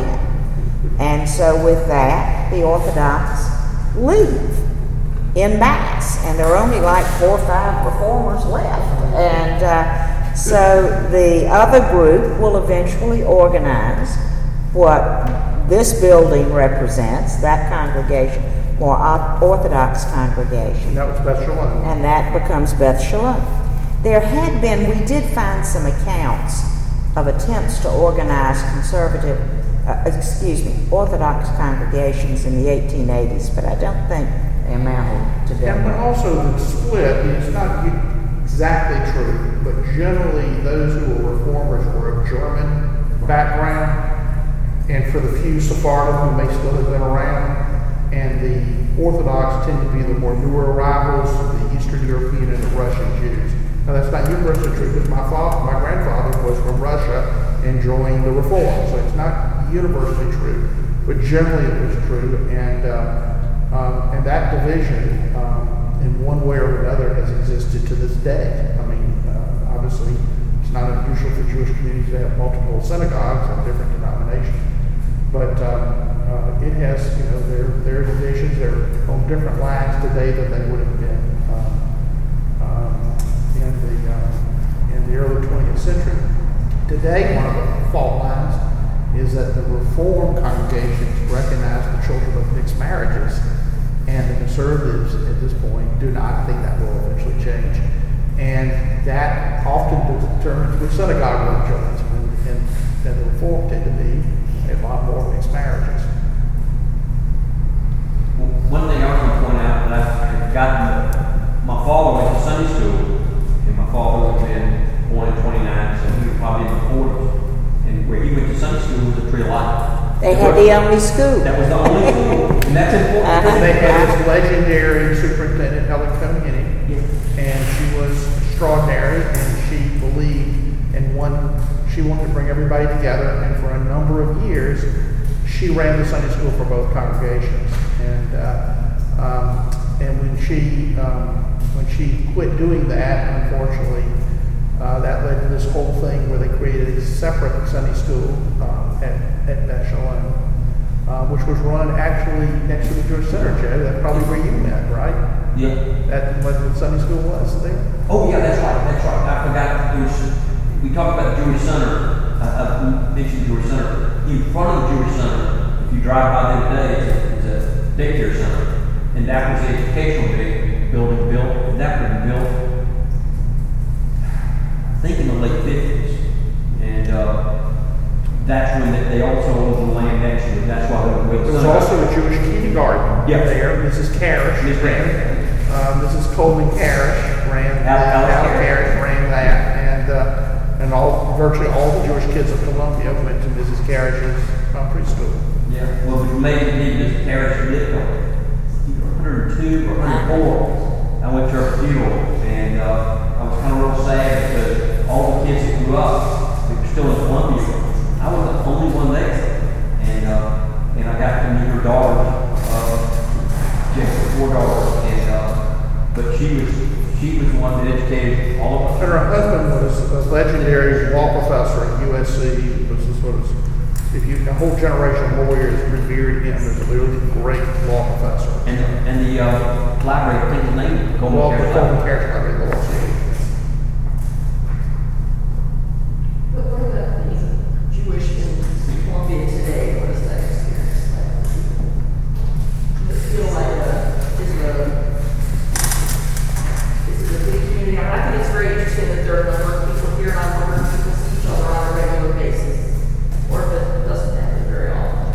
And so with that, the Orthodox leave en masse. And there are only like four or five reformers left. And uh, so the other group will eventually organize what this building represents, that congregation, more Orthodox congregation. And that was Beth Shalom. And that becomes Beth Shalom. There had been, we did find some accounts of attempts to organize conservative, uh, excuse me, Orthodox congregations in the eighteen eighties, but I don't think they amounted to And that. also the split, it's not exactly true, but generally those who were reformers were of German background, and for the few Sephardim who may still have been around, and the Orthodox tend to be the more newer arrivals, the Eastern European and the Russian Jews. Now that's not universally true because my father, my grandfather was from Russia and joined the Reform, so it's not universally true, but generally it was true, and uh, um, and that division, um, in one way or another, has existed to this day. I mean, uh, obviously, it's not unusual for Jewish communities to have multiple synagogues of different denominations, but um, uh, it has, you know, their their divisions. They're on different lines today than they would have been um, um, in the uh, in the early twentieth century. Today, one of the fault lines is that the Reformed congregations recognize the children of mixed marriages, and the conservatives at this point do not. I think that will eventually change, and that often determines which synagogue one joins, and, and, and the Reformed tend to be a lot more mixed marriages. One thing I was going to point out that I've gotten, my father went to Sunday school, and my father was in born in twenty-nine, so he was probably in the forties. And where he went to Sunday school was a Tree of Life. They had the only school. That was the only school, and that's important. Uh-huh. They had this legendary superintendent, Helen Koenig, Yeah. and she was extraordinary, and she believed in one, she wanted to bring everybody together, and for a number of years, she ran the Sunday school for both congregations. And uh, um, and when she um, when she quit doing that, unfortunately, Uh, that led to this whole thing where they created a separate Sunday school uh, at, at Beth Shalom, uh, which was run actually next to the Jewish Center, Joe. That's probably where you met, right? Yeah. That what the Sunday school was there? Oh, yeah, that's right, that's right. I forgot, there was, we talked about the Jewish Center, uh, I mentioned the Jewish Center. In front of the Jewish Center, if you drive by there today, is a daycare center. And that was the educational big building built, and that was built, I think in the late fifties. And uh, that's when they, they also owned the land next to it. That's why they were There was also a Jewish kindergarten Yeah. there. Missus Carish Miss ran. Uh, Missus Coleman Carish ran. Al- Alice Al Carish. Carish ran that, and uh, and all virtually all the Jewish kids of Columbia went to Missus Carish's uh, preschool. Yeah, well, it was amazing to me, Mister Harris lived on one hundred two or one hundred four. I went to her funeral, and uh, I was kind of real sad because all the kids that grew up, they were still in Columbia. I was the only one there, and uh, and I got to meet her daughter, uh, Jennifer, four daughters, and uh, but she was she was the one that educated all of And us. her husband was a legendary law professor at U S C. He was a sort of, if you, a whole generation of lawyers revered him as a really great law professor. And and the uh, library, I think his name was Coleman Well, the Carriage Coleman Library. Carish Library, the law school. But what about the Jewish in Columbia today? What is that experience like? Does it feel like a, is it a, is it a big community? I mean, I think it's very interesting that there are a number of people here, and I wonder if people see each other on a regular basis, or if it doesn't happen very often.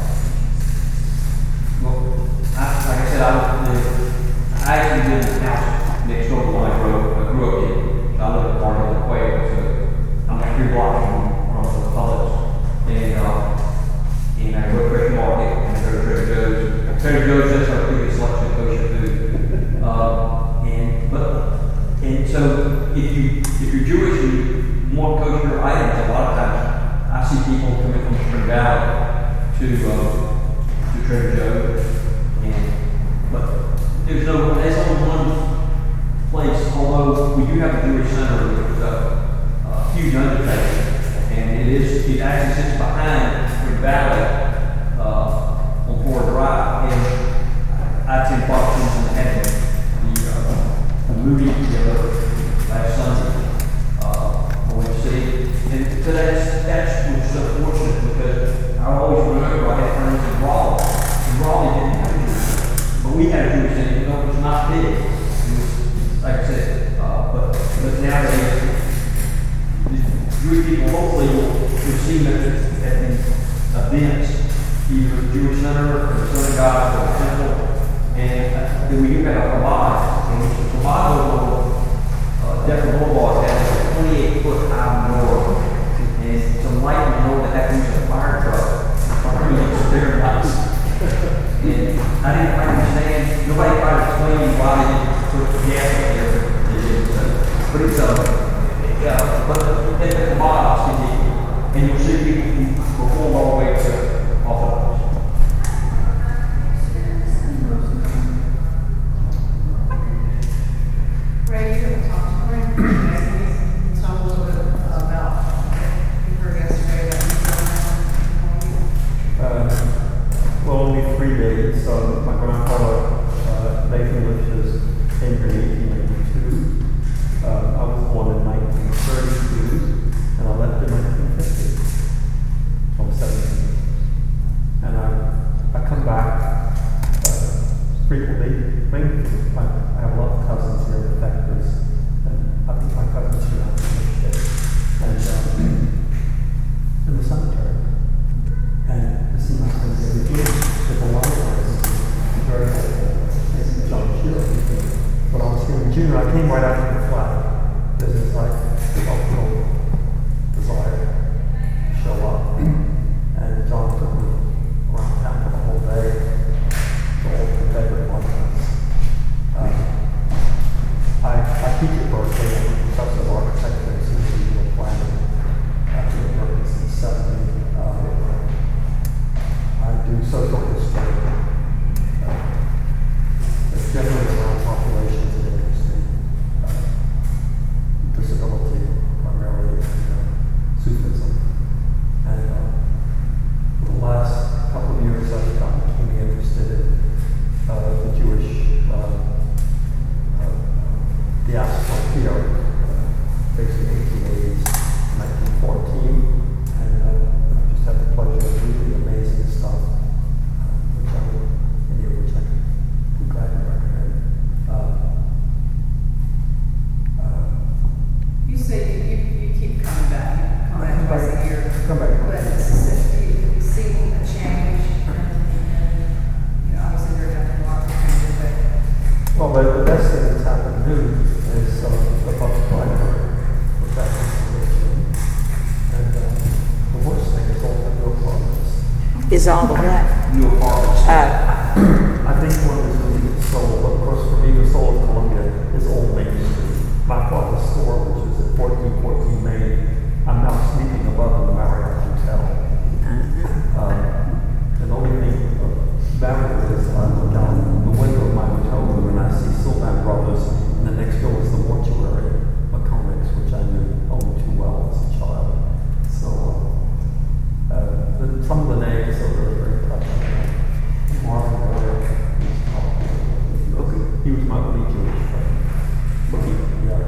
Well, I, like I said, I, I actually lived in the house next door to the one I grew, I grew up in. So I live in Barnhill and Quail, so I'm like three blocks from, from the Publix. And, uh, and I go to Fresh Market and I go to Trader Joe's. Trader Joe's, that's our biggest selection of kosher food. Uh, and, but, and so if you, if you're Jewish and you want kosher items, a lot of times I see people coming from Spring Valley to, uh, to Trader Joe's. And, but there's no, there's only one place, although we do have a Jewish center, which is a, a huge undertaking, and it is, it actually sits behind Spring Valley, uh, on Ford Drive, and I attend Fox and had the, uh, the movie together last Sunday, uh, I went to see, and so that's, that's what's so fortunate, because I always remember I had friends in Raleigh, and Raleigh didn't have a Jewish center, but we had a Jewish center, even though it was not big. It was, like I said, uh, but, but nowadays, Jewish people hopefully will, will see them at, at these events, either the Jewish Center or the synagogue or the temple, and uh, then we do have a Chabad, and which the Chabad over uh, Decker Boulevard has a twenty-eight foot high menorah, and it's a light menorah that happens in a fire truck. I really it's very nice. And I didn't understand, nobody tried to explain why they didn't put gas in there. They did, so. But it's a, yeah, but at the Chabad, and you'll see people who perform all the way to Orthodox. Ray, you have talked to Ray, tell a little bit about of years, I've gotten keenly interested in uh, the Jewish uh, uh, diaspora here, uh, basically eighteen eighties, nineteen fourteen, and uh, I just had the pleasure of really amazing stuff, uh, which I would, any of which I could gladly recommend. Uh, uh, You say you, you, you keep coming back, you come back twice a year. Come back. But it's, you, you see a change, and, and, you know, obviously there have been lots of changes, but Well, the, the best thing that's happened new is uh, the public library, which I think is amazing. And uh, the worst thing is all the new apartments. Is all the what? New apartments. Uh, I think one is going to get sold, but of course, for me, the soul of Columbia is Old Main Street. My father's store, which is at fourteen fourteen Main, I'm now sleeping above in the Marriott Hotel. Um, and the only thing about it is I look out the window of my hotel room and I see Sylvan Brothers, and the next door is the mortuary, McCormick's, which I knew only too well as a child. So, uh, uh, the, some of the names are very, very touching. Marvin Boyer, he was my only Jewish friend. Yeah.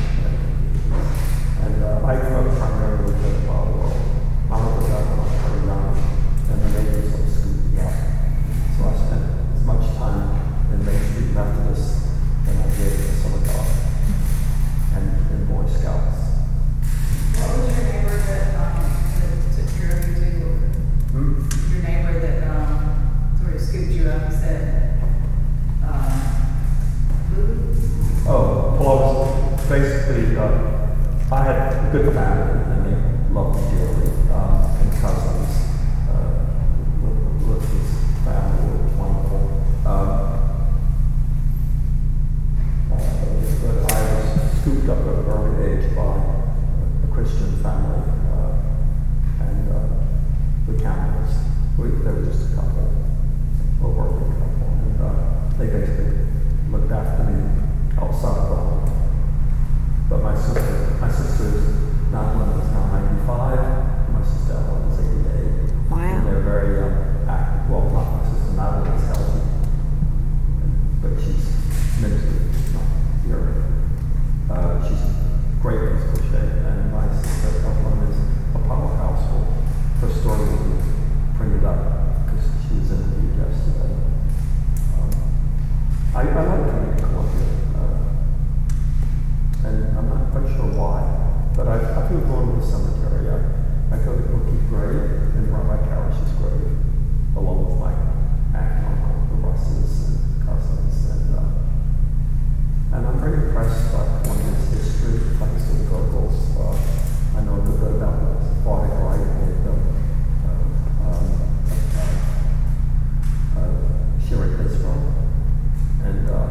And uh, I grew up primarily with the uh, world. My mother died when I was very young, and the neighbors sort of scooped me up. So I spent as much time in Main Street Methodist than I did in synagogue and in Boy Scouts. what was your neighbor that, um, that took care of you too? Hmm? Your neighbor that, um, sort of scooped you up and said, um, who? Oh, well, I was basically, uh, I had a good family, and they loved me dearly, um, and cousins. Uh, Elizabeth's family was wonderful. Um, uh, but I was scooped up at an early age by a Christian family, uh, and uh, the Campbells. We, they were just a couple, a working couple, and uh, they basically looked after me outside of the home. But my sister, my sister is Madeline is now ninety-five. My sister Ellen is eighty-eight. Wow. And they're very um, active. Well, not my sister Madeline is healthy, but she's mentally not here. Uh, she's great physical shape, and my sister Ellen is a powerhouse. Her story will be printed up because she was interviewed yesterday. Um, I, I like coming to Columbia. And I'm not quite sure why, but I, I feel going to the cemetery. I, I go to Cookie Grave and Rabbi Karash's grave, along with my aunt and uncle, the Russes and cousins. And, uh, and I'm very impressed by Columbia's history, thanks to the Goebbels. Uh, I know a little bit about the Sephardic Rite with um, uh, um, uh, uh, Shirin Israel. And uh,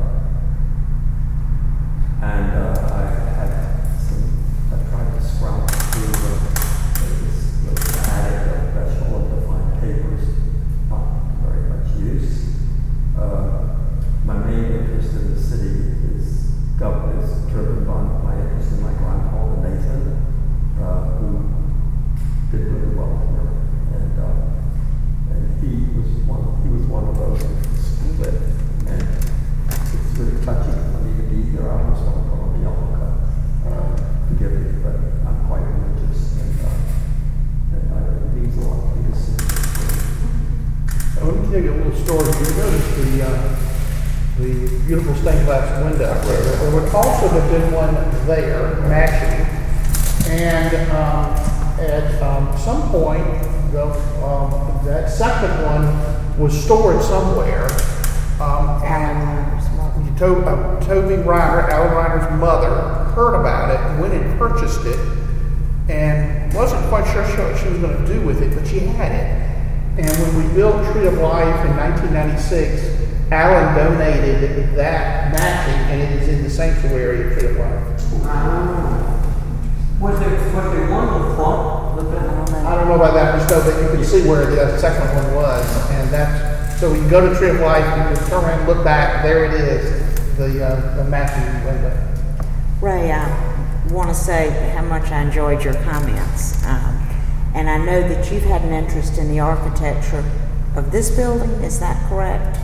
And uh, I had some, I tried to scrounge through the, this, the attic of vegetable and defined papers, not very much use. Uh, my main interest in the city is, gov- is driven by my interest in my grandfather Nathan, uh, who did really well here. And, uh, and he was one, he was one of those who split. And it's really touching for me to be here. I almost want to call him a yarmulke. Uh, forgive me, but I'm quite religious, and, uh, and I, it means a lot to me to see this. Let me tell you a little story. You notice the, uh, the beautiful stained glass window there. There would also have been one there, matching. And um, at um, some point, the, um, that second one was stored somewhere. Um, and to- uh, Toby Reiner, Alan Reiner's mother, heard about it, went and purchased it, and wasn't quite sure what she was going to do with it, but she had it. And when we built Tree of Life in nineteen ninety-six, Alan donated that matching, and it is in the sanctuary of Tree of Life. Wow. Was there, was there one in the front? Look at I don't know about that, just know that you can see where the second one was, and that's, so we can go to Tree of Life, you can turn around, look back, there it is, the, uh, the matching window. Ray, I want to say how much I enjoyed your comments. Um, and I know that you've had an interest in the architecture of this building, is that correct?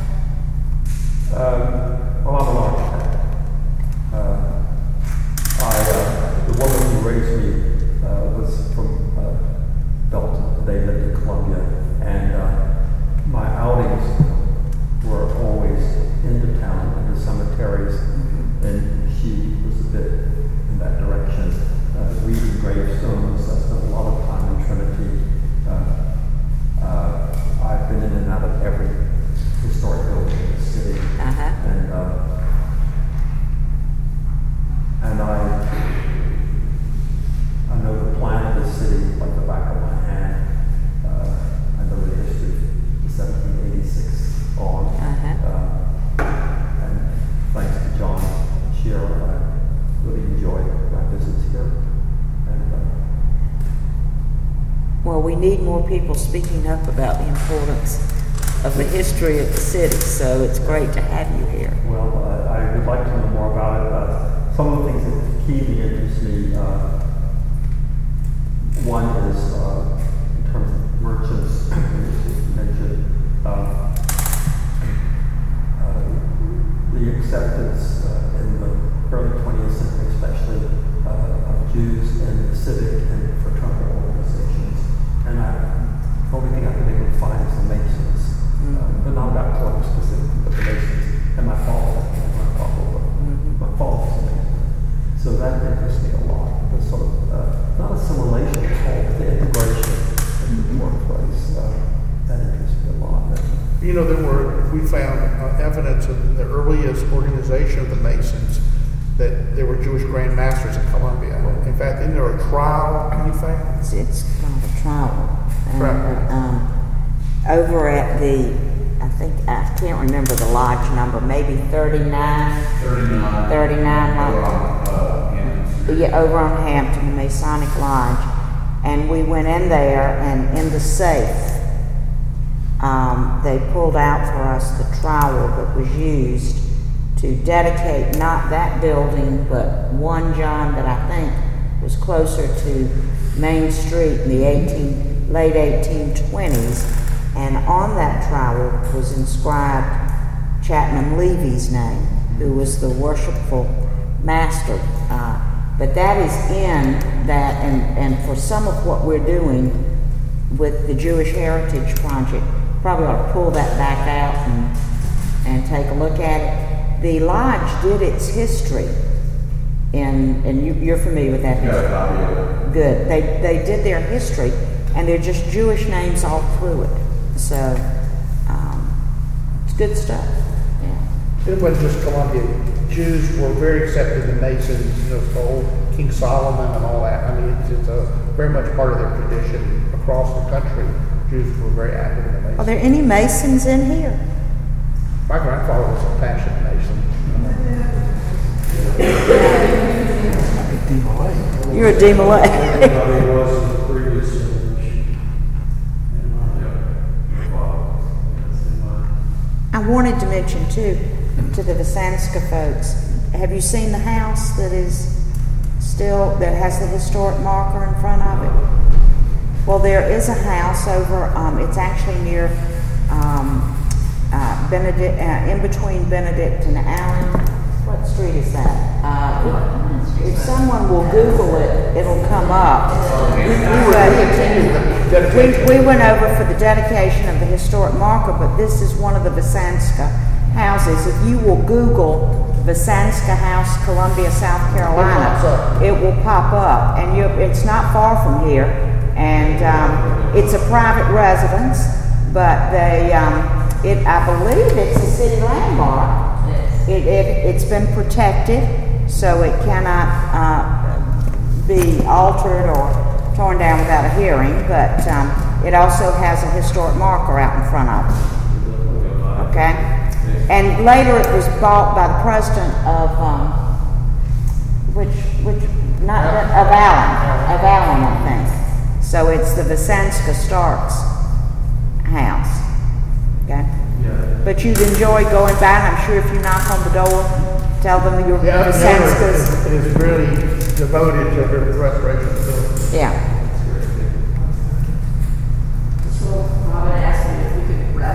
Um, well, I'm an architect. Uh, I, uh, the woman who raised me uh, was from uh, Belton. They lived in Columbia, and uh, my outings were always into town, into cemeteries, and she was a bit in that direction. Uh, reading gravestones. I spent a lot of time in Trinity. Uh, uh, I've been in and out of every historic building in the city, Uh-huh. and uh, and I I know the plan of the city like the back of my hand. Uh, I know the history of seventeen eighty-six on, Uh-huh. uh, and thanks to John and Cheryl, I really enjoyed my visits here. And, uh, Well, we need more people speaking up about the importance of the history of the city, so it's great to have you here. Well, uh, I would like to know more about it. Uh, some of the things that keenly interest me, uh, one is uh, in terms of merchants, you mentioned uh, uh, the acceptance uh, in the early twentieth century, especially uh, of Jews in the civic and fraternal organizations. And I, the only thing I can able to find is the Masons. Uh, but not about Columbus specifically, but the Masons. And my father, my father, my father was a Mason. So that interests me a lot. The sort of, uh, not assimilation at all, but the integration into the workplace. Uh, that interests me a lot. You know, there were, we found uh, evidence of the earliest organization of the Masons that there were Jewish Grand Masters in Columbia. In fact, isn't there a trial you found? It's, it's called a trial. And, Right. um, over at the, I think, I can't remember the lodge number, maybe thirty-nine, Thirty-nine. thirty-nine, Over like- on, uh, Hampton Street. yeah, over on Hampton, the Masonic Lodge. And we went in there, and in the safe, um, they pulled out for us the trowel that was used to dedicate not that building, but one John that I think was closer to Main Street in the eighteen, late eighteen twenties. And on that trowel was inscribed Chapman Levy's name, who was the worshipful master. Uh, but that is in that, and, and for some of what we're doing with the Jewish Heritage Project, probably ought to pull that back out and, and take a look at it. The lodge did its history, in, and you, you're familiar with that Yeah, history. copy of it. Good. They, they did their history, and they're just Jewish names all through it. So, um, it's good stuff. Yeah. It wasn't just Columbia. Jews were very accepted in Masons, you know, the old King Solomon and all that. I mean, it's, it's a very much part of their tradition across the country. Jews were very active in the Masons. Are there any Masons in here? My grandfather was a passionate Mason. You're a D. Malay. Everybody was in the previous generation. And my, well, yes, and my- I wanted to mention too, to the Vasanska folks, have you seen the house that is still, that has the historic marker in front of it? Well, there is a house over, um, it's actually near, um, uh, Benedict, uh, in between Benedict and Allen. What street is that? Uh, if, if someone will Google it, it'll come up. We, we, were- we, we went over for the dedication of the historic marker, but this is one of the Vasanska houses. If you will Google Vasanska House, Columbia, South Carolina, it will pop up. And you, it's not far from here. And um, it's a private residence, but they, um, it, I believe it's a city landmark. It, it, it's been protected, so it cannot uh, be altered or torn down without a hearing, but um, it also has a historic marker out in front of it. Okay? And later it was bought by the president of, um, which, which, not, of Allen, of Allen, I think. So it's the Vasanska Starks house. Okay? But you'd enjoy going by, and I'm sure if you knock on the door, tell them you're Yeah, the I've never- Vasanskas. it is really devoted to the restoration of the building. Yeah. So Robin asked me if we could wrap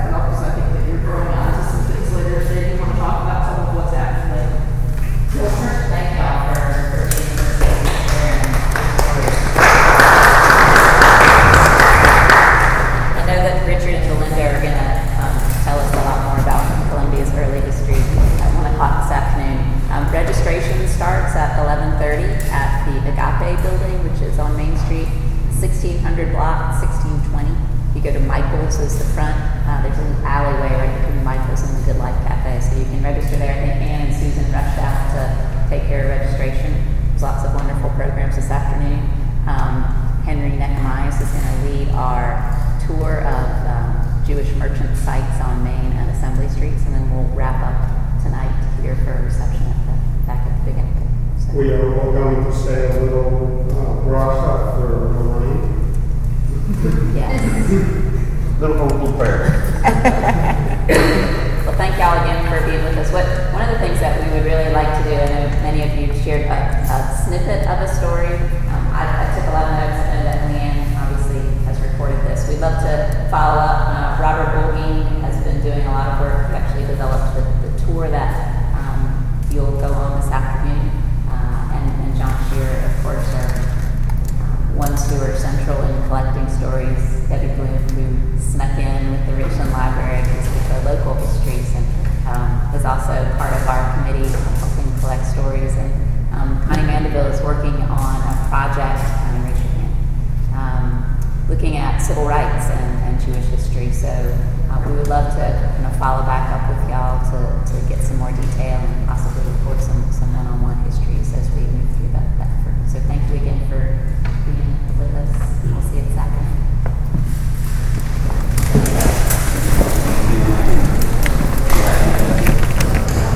sixteen hundred block, sixteen twenty. You go to Michael's is the front. Uh, there's a little alleyway right between Michael's and the Good Life Cafe, so you can register there. I think Ann and Susan rushed out to take care of registration. There's lots of wonderful programs this afternoon. Um, Henry Necamias is going to lead our tour of um, Jewish merchant sites on Main and Assembly Streets, and then we'll wrap up tonight here for a reception at the back at the Big Apple. So. We are all going to say a little uh, bracha for Lorraine. Yes. Little open prayer. Well, thank y'all again for being with us. What one of the things that we would really like to do, I know many of you shared a, a snippet of a story. Um, I, I took a lot of notes. I know that Leanne obviously has recorded this. We'd love to follow up. Uh, Robert Bolgeen has been doing a lot of work. He actually developed the, the tour that um, you'll go on this afternoon. Uh, and, and John Shearer, of course, are ones who are central in collecting stories. Debbie Bloom, who snuck in with the Richland Library to speak our local histories, and um, is also part of our committee helping collect stories. And um, Connie Mandeville is working on a project, Connie, raise your hand, um, looking at civil rights and, and Jewish history. So uh, we would love to you know, follow back up with y'all to, to get some more detail and possibly record some, some